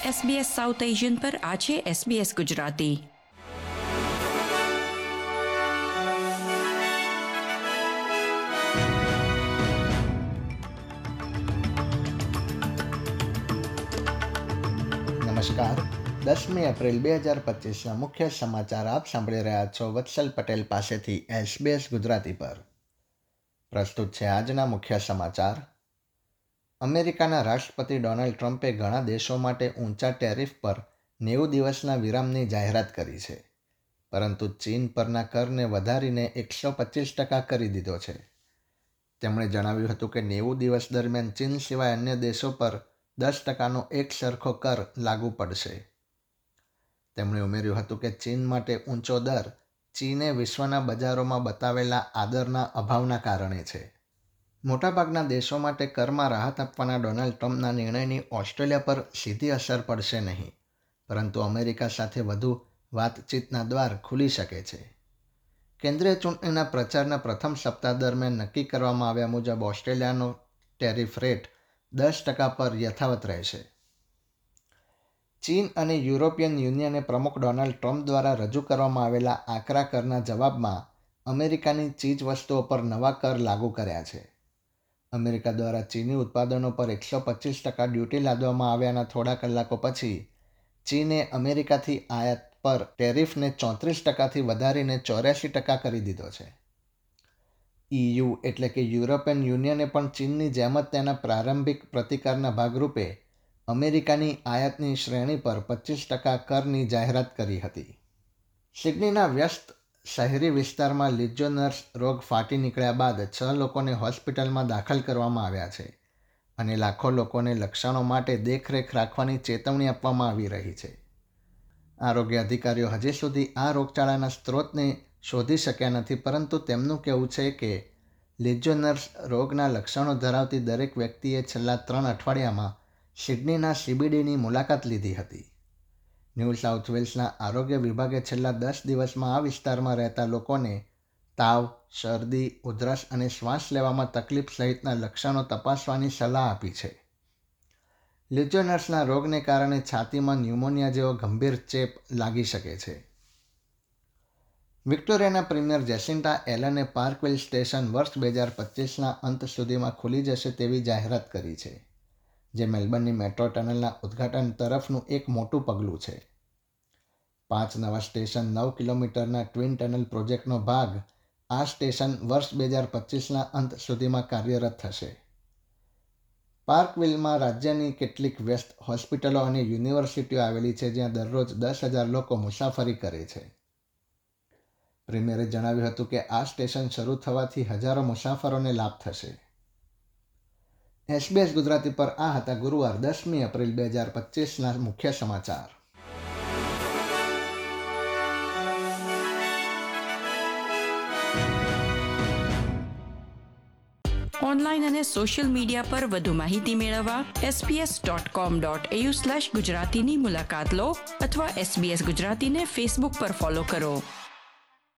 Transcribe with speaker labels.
Speaker 1: SBS south Asian પર આ છે SBS ગુજરાતી.
Speaker 2: નમસ્કાર. 10મી એપ્રિલ 2025ના મુખ્ય સમાચાર આપ સાંભળી રહ્યા છો વત્સલ પટેલ પાસેથી SBS ગુજરાતી પર. પ્રસ્તુત છે આજના મુખ્ય સમાચાર. અમેરિકાના રાષ્ટ્રપતિ ડોનાલ્ડ ટ્રમ્પે ઘણા દેશો માટે ઊંચા ટેરિફ પર 90 દિવસના વિરામની જાહેરાત કરી છે, પરંતુ ચીન પરના કરને વધારીને 125% કરી દીધો છે. તેમણે જણાવ્યું હતું કે 90 દિવસ દરમિયાન ચીન સિવાય અન્ય દેશો પર 10%નો એક સરખો કર લાગુ પડશે. તેમણે ઉમેર્યું હતું કે ચીન માટે ઊંચો દર ચીને વિશ્વના બજારોમાં બતાવેલા આદરના અભાવના કારણે છે. મોટાભાગના દેશો માટે કરમાં રાહત આપવાના ડોનાલ્ડ ટ્રમ્પના નિર્ણયની ઓસ્ટ્રેલિયા પર સીધી અસર પડશે નહીં, પરંતુ અમેરિકા સાથે વધુ વાતચીતના દ્વાર ખુલી શકે છે. કેન્દ્રીય ચૂંટણીના પ્રચારના પ્રથમ સપ્તાહ દરમિયાન નક્કી કરવામાં આવ્યા મુજબ ઓસ્ટ્રેલિયાનો ટેરિફ રેટ 10% પર યથાવત રહેશે. ચીન અને યુરોપિયન યુનિયને પ્રમુખ ડોનાલ્ડ ટ્રમ્પ દ્વારા રજૂ કરવામાં આવેલા આકરા કરના જવાબમાં અમેરિકાની ચીજવસ્તુઓ પર નવા કર લાગુ કર્યા છે. અમેરિકા દ્વારા ચીની ઉત્પાદનો પર 125% ડ્યુટી લાદવામાં આવ્યાના થોડા કલાકો પછી ચીને અમેરિકાથી આયાત પર ટેરિફને 34%થી વધારીને 84% કરી દીધો છે. EU એટલે કે યુરોપિયન યુનિયને પણ ચીનની જેમ જ તેના પ્રારંભિક પ્રતિકારના ભાગરૂપે અમેરિકાની આયાતની શ્રેણી પર 25% કરની જાહેરાત કરી હતી. સિડનીના વ્યસ્ત શહેરી વિસ્તારમાં લિજ્યોનર્સ રોગ ફાટી નીકળ્યા બાદ 6 લોકોને હોસ્પિટલમાં દાખલ કરવામાં આવ્યા છે અને લાખો લોકોને લક્ષણો માટે દેખરેખ રાખવાની ચેતવણી આપવામાં આવી રહી છે. આરોગ્ય અધિકારીઓ હજી સુધી આ રોગચાળાના સ્ત્રોતને શોધી શક્યા નથી, પરંતુ તેમનું કહેવું છે કે લિજ્યોનર્સ રોગના લક્ષણો ધરાવતી દરેક વ્યક્તિએ છેલ્લા 3 અઠવાડિયામાં સિડનીના CBDની મુલાકાત લીધી હતી. ન્યૂ સાઉથ વેલ્સના આરોગ્ય વિભાગે છેલ્લા 10 દિવસમાં આ વિસ્તારમાં રહેતા લોકોને તાવ, શરદી, ઉધરસ અને શ્વાસ લેવામાં તકલીફ સહિતના લક્ષણો તપાસવાની સલાહ આપી છે. લિજ્યોનર્સના રોગને કારણે છાતીમાં ન્યુમોનિયા જેવો ગંભીર ચેપ લાગી શકે છે. વિક્ટોરિયાના પ્રીમિયર જેસિન્ટા એલને પાર્કવિલ સ્ટેશન વર્ષ 2025ના અંત સુધીમાં ખુલી જશે તેવી જાહેરાત કરી છે, જે મેલબર્નની મેટ્રો ટનલના ઉદ્ઘાટન તરફનું એક મોટું પગલું છે. 5 નવા સ્ટેશન 9 કિલોમીટરના ટ્વિન ટનલ પ્રોજેક્ટનો ભાગ આ સ્ટેશન વર્ષ 2025ના અંત સુધીમાં કાર્યરત થશે. પાર્કવિલમાં રાજ્યની કેટલીક વ્યસ્ત હોસ્પિટલો અને યુનિવર્સિટીઓ આવેલી છે, જ્યાં દરરોજ 10,000 લોકો મુસાફરી કરે છે. પ્રીમિયરે જણાવ્યું હતું કે આ સ્ટેશન શરૂ થવાથી હજારો મુસાફરોને લાભ થશે. SBS ગુજરાતી પર આ હતા ગુરુવાર 10મી એપ્રિલ 2025ના મુખ્ય સમાચાર.
Speaker 1: ઓનલાઈન અને સોશિયલ મીડિયા પર વધુ માહિતી મેળવવા sbs.com.au/ગુજરાતીની મુલાકાત લો અથવા SBS ગુજરાતીને ફેસબુક પર ફોલો કરો.